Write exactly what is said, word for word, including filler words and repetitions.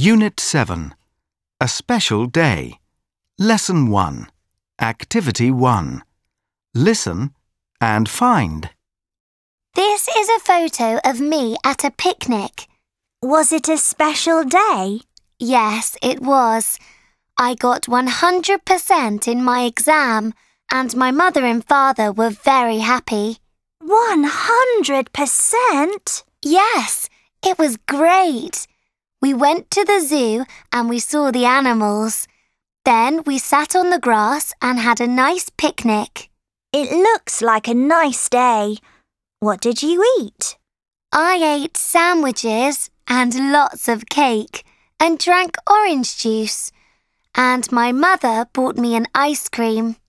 Unit seven. A Special Day. Lesson one. Activity one. Listen and find. This is a photo of me at a picnic. Was it a special day? Yes, it was. I got one hundred percent in my exam and my mother and father were very happy. One hundred percent? Yes, it was great. We went to the zoo and we saw the animals. Then we sat on the grass and had a nice picnic. It looks like a nice day. What did you eat? I ate sandwiches and lots of cake and drank orange juice. And my mother bought me an ice cream.